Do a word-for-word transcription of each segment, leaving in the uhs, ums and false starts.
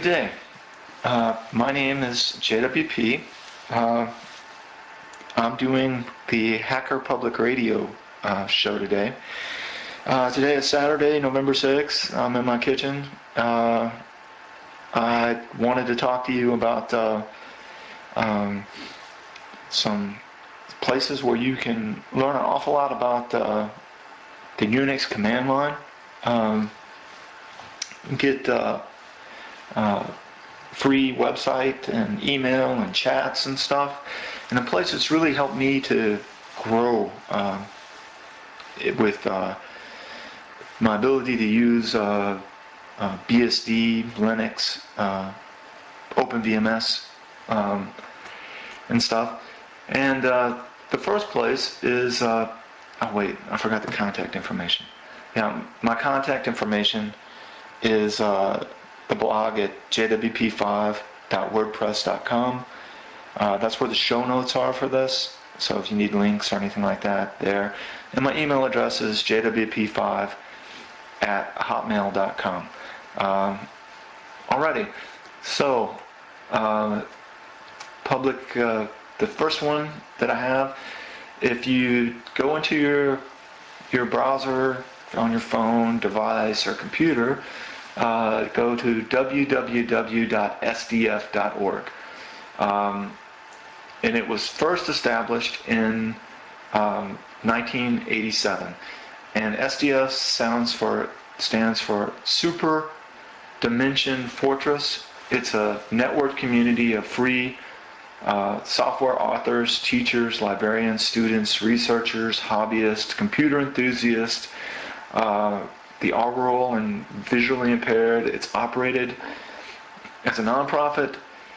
Good day. Uh, my name is J W P. Uh, I'm doing the Hacker Public Radio uh, show today. Uh, today is Saturday, November sixth. I'm in my kitchen. Uh, I wanted to talk to you about uh, um, some places where you can learn an awful lot about uh, the Unix command line. Um, get uh, uh, free website and email and chats and stuff, and a place that's really helped me to grow uh, it with uh, my ability to use uh, uh, B S D, Linux, uh, OpenVMS, um, and stuff. And uh, the first place is, uh, oh wait, I forgot the contact information. Yeah, my contact information is uh, the blog at j w p five dot wordpress dot com. Uh, that's where the show notes are for this, so if you need links or anything like that, there. And my email address is j w p five at hotmail dot com. Um, alrighty, so uh, public, uh, the first one that I have, if you go into your your browser on your phone, device, or computer, uh, go to w w w dot s d f dot org. Um, and it was first established in um, nineteen eighty-seven. And S D F sounds for stands for Super Dimension Fortress. It's a network community of free uh, software authors, teachers, librarians, students, researchers, hobbyists, computer enthusiasts, uh, the aural and visually impaired. It's operated as a nonprofit.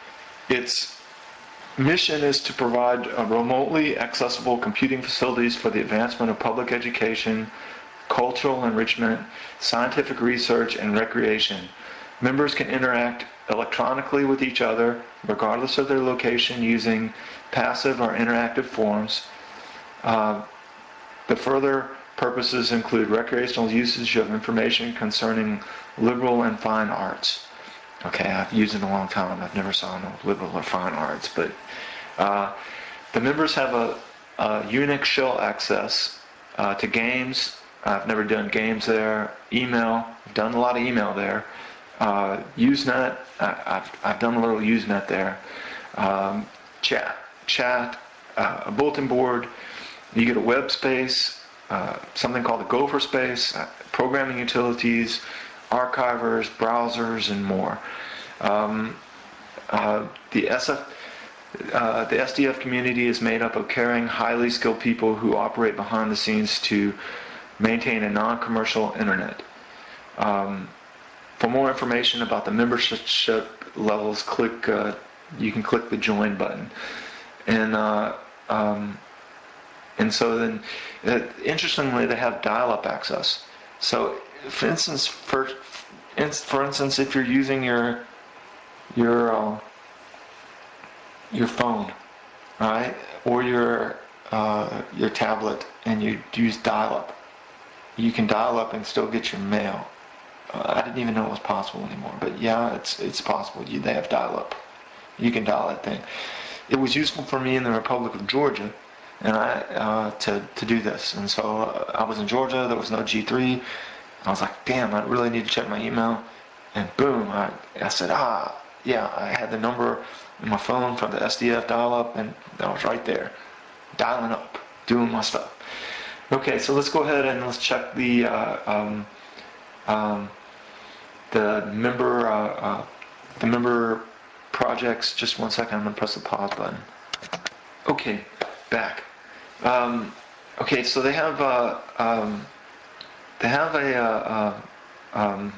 Its mission is to provide uh, remotely accessible computing facilities for the advancement of public education, cultural enrichment, scientific research, and recreation. Members can interact electronically with each other, regardless of their location, using passive or interactive forms. Uh, the further purposes include recreational usage of information concerning liberal and fine arts. Okay, I've used it a long time. I've never saw no liberal or fine arts, but uh, the members have a, a Unix shell access uh, to games. I've never done games there. Email. I've done a lot of email there. Uh, Usenet. I, I've I've done a little Usenet there. Um, chat, chat, uh, a bulletin board. You get a web space, uh, something called the Gopher space, uh, programming utilities, archivers, browsers, and more. Um, uh, the S F, uh, the S D F community is made up of caring, highly skilled people who operate behind the scenes to maintain a non-commercial internet. Um, for more information about the membership levels, click. Uh, you can click the join button, and uh, um, and so then, uh, interestingly, they have dial-up access. So, for instance, for for instance, if you're using your your uh, your phone, right, or your uh, your tablet, and you use dial-up, you can dial up and still get your mail. Uh, I didn't even know it was possible anymore, but yeah, it's it's possible. You, they have dial-up. You can dial that thing. It was useful for me in the Republic of Georgia, and I uh, to to do this. And so uh, I was in Georgia. There was no G three. I was like, damn, I really need to check my email. And boom, I, I said, ah, yeah, I had the number in my phone from the S D F dial-up, and I was right there, dialing up, doing my stuff. Okay, so let's go ahead and let's check the uh, um, um, the member uh, uh, the member projects. Just one second, I'm gonna press the pause button. Okay, back. Um, okay, so they have uh, um, they have a uh, uh, um,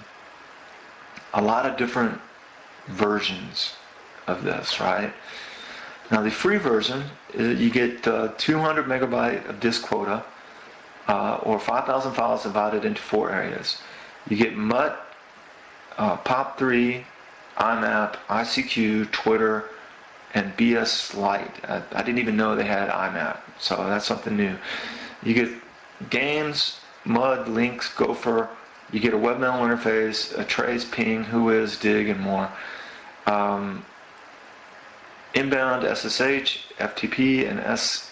a lot of different versions of this, right? Now the free version, uh, you get uh, two hundred megabyte of disk quota, uh, or five thousand files divided into four areas. You get M U T, uh, P O P three, I MAP, I C Q, Twitter, and B S Lite. I, I didn't even know they had I MAP, so that's something new. You get games, M U D, links, Gopher. You get a webmail interface, a trace, ping, whois, dig, and more. um, inbound S S H, F T P, and S,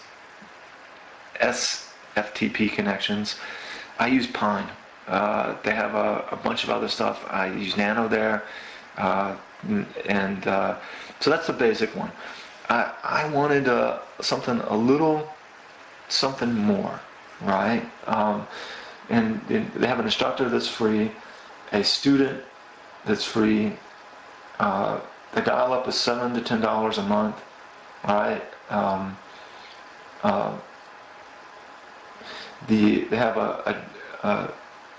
S F T P connections. I use Pine. Uh, they have a, a bunch of other stuff. I use Nano there, uh, and uh, so that's the basic one. I, I wanted uh, something a little, something more, right? Um, and, and they have an instructor that's free, a student that's free. Uh, the dial-up is seven to ten dollars a month, right? Um, uh, the they have a, a, a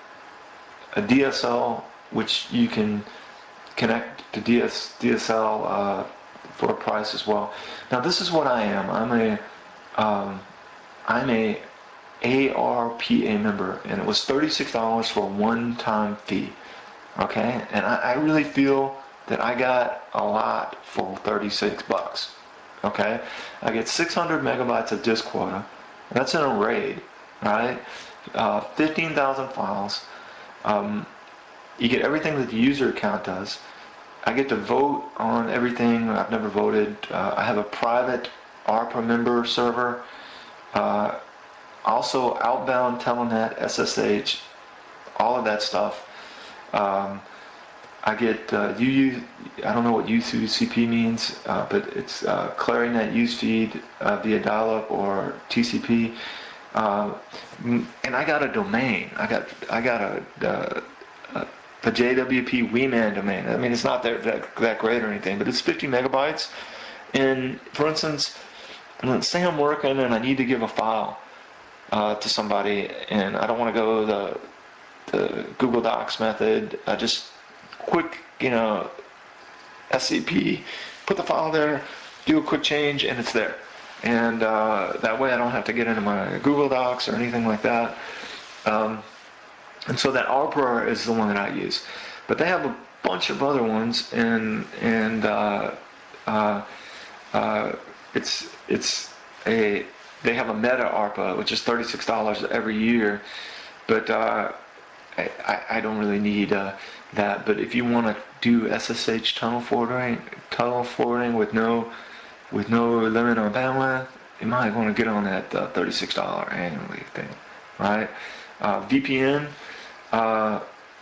a D S L which you can connect to D S, D S L uh, for a price as well. Now this is what I am. I'm a um, I'm a A R P A member, and it was thirty-six dollars for a one-time fee. Okay, and I, I really feel that I got a lot for thirty-six bucks. Okay, I get six hundred megabytes of disk quota. That's in a RAID, right? Uh, fifteen thousand files. Um, you get everything that the user account does. I get to vote on everything. I've never voted. Uh, I have a private ARPA member server. Uh, also outbound Telenet, S S H, all of that stuff. Um, I get uh, U U, I don't know what U C P means, uh, but it's uh, Clarinet use feed uh, via dial-up or T C P. Uh, and I got a domain. I got I got a, a, a the J W P Wee-Man domain. I mean, it's not that, that that great or anything, but it's fifty megabytes. And for instance, let's say I'm working and I need to give a file uh, to somebody, and I don't want to go the the Google Docs method. I just quick, you know, S C P, put the file there, do a quick change, and it's there. And uh, that way I don't have to get into my Google Docs or anything like that. Um, and so that ARPA is the one that I use. But they have a bunch of other ones, and and uh, uh, uh, it's it's a they have a Meta ARPA, which is thirty-six dollars every year. But uh, I, I, I don't really need uh, that. But if you want to do S S H tunnel forwarding, tunnel forwarding with no with no limit on bandwidth, you might want to get on that uh, thirty-six dollars annually thing, right? Uh, V P N uh,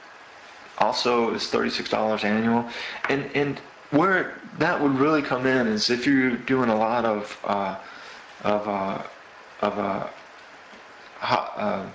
also is thirty-six dollars annual, and and where that would really come in is if you're doing a lot of uh, of uh, of uh, ho- uh,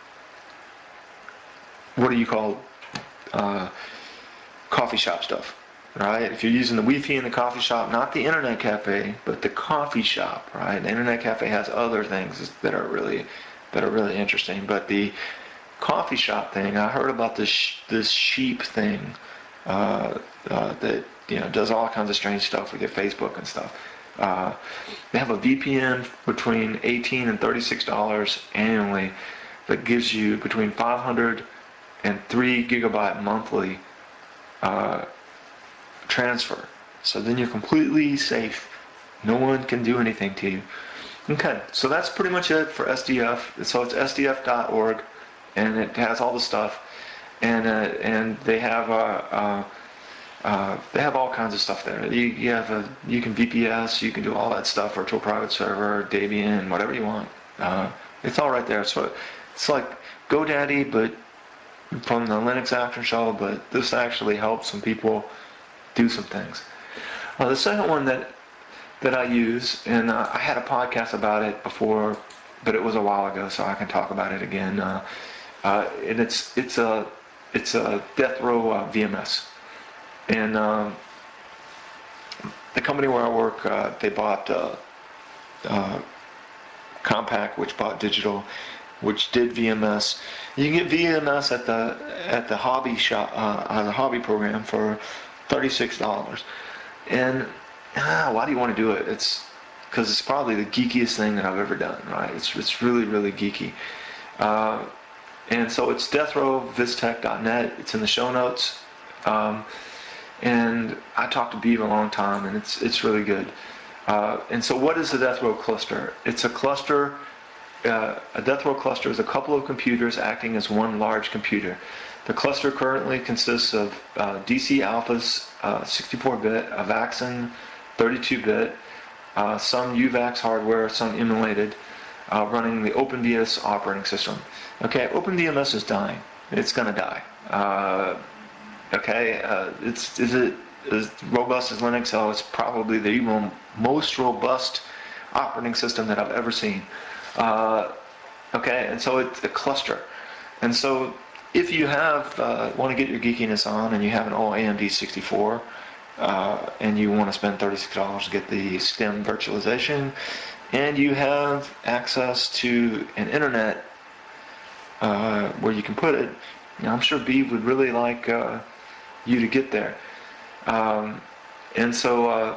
what do you call uh, coffee shop stuff, right? If you're using the Wi-Fi in the coffee shop, not the internet cafe, but the coffee shop, right? The internet cafe has other things that are really that are really interesting, but the coffee shop thing, I heard about this this sheep thing uh, uh, that you know does all kinds of strange stuff with your Facebook and stuff. Uh, they have a V P N between eighteen and thirty-six dollars annually that gives you between five hundred and three gigabyte monthly uh, transfer. So then you're completely safe. No one can do anything to you. Okay, so that's pretty much it for S D F. So it's S D F dot org, and it has all the stuff, and uh, and they have uh, uh, uh, they have all kinds of stuff there. You, you have a you can V P S, you can do all that stuff, virtual private server, Debian, whatever you want. Uh, it's all right there. So it's like GoDaddy, but from the Linux Action Shell. But this actually helps some people do some things. Uh, the second one that that I use, and uh, I had a podcast about it before, but it was a while ago, so I can talk about it again. Uh, uh, and it's it's a it's a death row uh, V M S, and um, the company where I work, uh, they bought uh, uh, Compaq, which bought Digital, which did V M S. You can get V M S at the at the hobby shop, uh, uh, the hobby program for thirty-six dollars. And ah, why do you want to do it? It's because it's probably the geekiest thing that I've ever done. Right? It's it's really really geeky. Uh, and so it's death row vistech dot net. It's in the show notes. Um, and I talked to Beav a long time, and it's it's really good. Uh, and so what is the death row cluster? It's a cluster uh, a death row cluster is a couple of computers acting as one large computer. The cluster currently consists of uh, D C alphas, uh, sixty-four bit, a Vaxen, thirty-two bit, uh, some U VAX hardware, some emulated, uh, running the OpenVMS operating system. Okay, OpenVMS is dying. It's going to die. Uh, okay, uh, it's is it as robust as Linux? Oh, it's probably the most robust operating system that I've ever seen. Uh, okay, and so it's a cluster. And so if you have uh, want to get your geekiness on and you have an all A M D sixty-four uh, and you want to spend thirty-six dollars to get the STEM virtualization and you have access to an internet uh, where you can put it, you know, I'm sure Beav would really like uh, you to get there. Um, and so uh,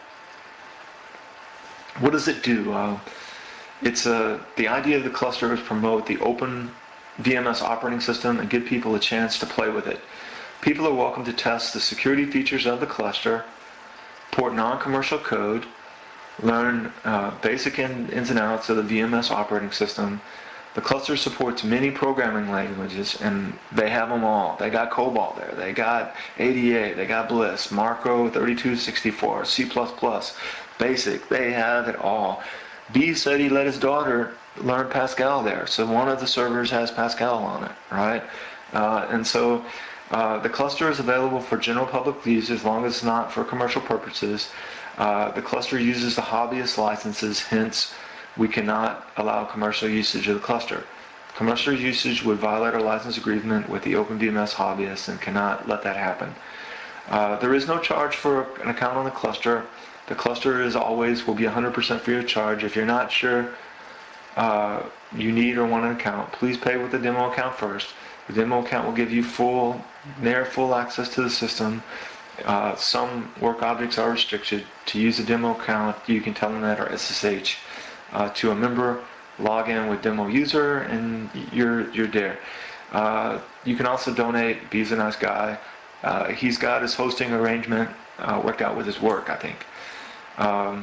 what does it do? Uh, it's uh, the idea of the cluster is promote the open V M S operating system and give people a chance to play with it. People are welcome to test the security features of the cluster, port non-commercial code, learn uh, basic in, ins and outs of the V M S operating system. The cluster supports many programming languages, and they have them all. They got COBOL there, they got A D A, they got Bliss, Marco thirty-two sixty-four, C plus plus, BASIC, they have it all. B said he let his daughter learn Pascal there, so one of the servers has Pascal on it, right? Uh, and so uh, the cluster is available for general public use as long as it's not for commercial purposes. Uh, the cluster uses the hobbyist licenses, hence we cannot allow commercial usage of the cluster. Commercial usage would violate our license agreement with the OpenVMS hobbyists and cannot let that happen. Uh, there is no charge for an account on the cluster. The cluster is always will be one hundred percent free of charge. If you're not sure uh, you need or want an account, please pay with the demo account first. The demo account will give you full, near full access to the system. Uh, some work objects are restricted. To use a demo account, you can tell them that or S S H uh, to a member, log in with demo user, and you're you're there. Uh, you can also donate. He's a nice guy. Uh, he's got his hosting arrangement uh, worked out with his work, I think. Um,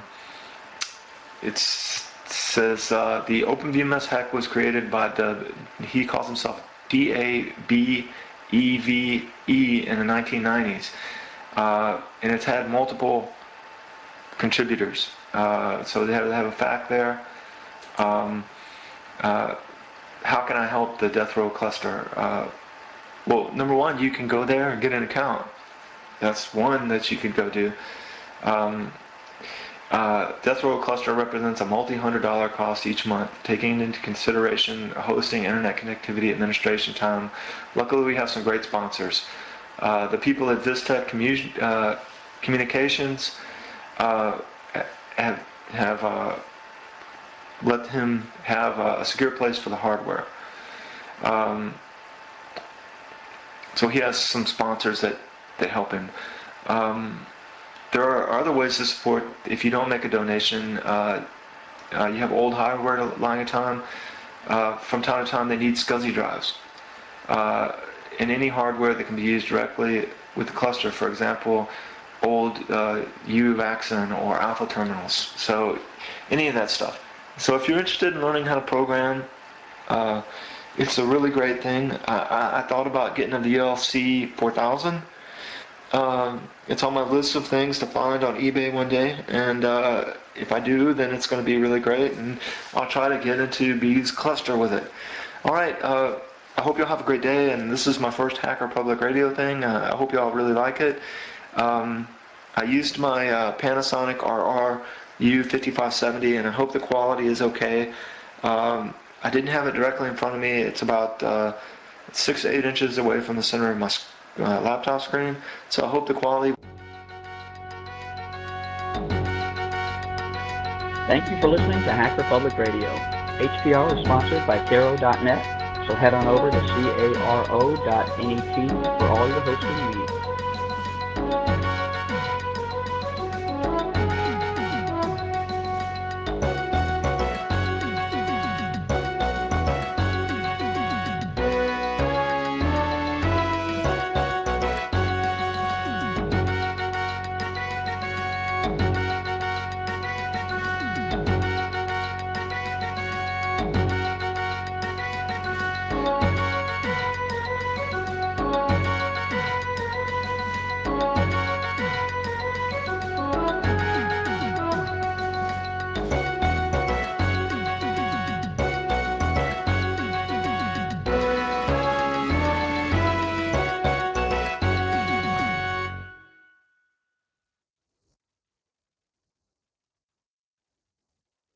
it says uh, the OpenVMS hack was created by the, he calls himself D A B E V E in the nineteen nineties. Uh, and it's had multiple contributors. Uh, so they have, they have a fact there. Um, uh, how can I help the death row cluster? Uh, well, number one, you can go there and get an account. That's one that you could go do. Um, uh, death row cluster represents a multi-hundred dollar cost each month, taking into consideration hosting, internet connectivity, administration time. Luckily, we have some great sponsors. Uh, the people at Vistech Commu- uh, Communications uh, have, have uh, let him have a secure place for the hardware. Um, so he has some sponsors that, that help him. Um, there are other ways to support. If you don't make a donation, uh, uh, you have old hardware lying at time. Uh, from time to time, they need SCSI drives. Uh, and any hardware that can be used directly with the cluster, for example, old uh, U Vaxen or Alpha terminals. So any of that stuff. So if you're interested in learning how to program, uh, it's a really great thing. I, I, I thought about getting a V L C four thousand. Um, it's on my list of things to find on eBay one day, and uh, if I do, then it's going to be really great, and I'll try to get into Bee's cluster with it. All right, uh, I hope y'all have a great day, and this is my first Hacker Public Radio thing. Uh, I hope y'all really like it. Um, I used my uh, Panasonic R R U fifty-five seventy, and I hope the quality is okay. Um, I didn't have it directly in front of me. It's about uh, six to eight inches away from the center of my uh, laptop screen, so I hope the quality. Thank you for listening to Hacker Public Radio. H P R is sponsored by Caro dot net, so head on over to caro dot net for all your hosting needs.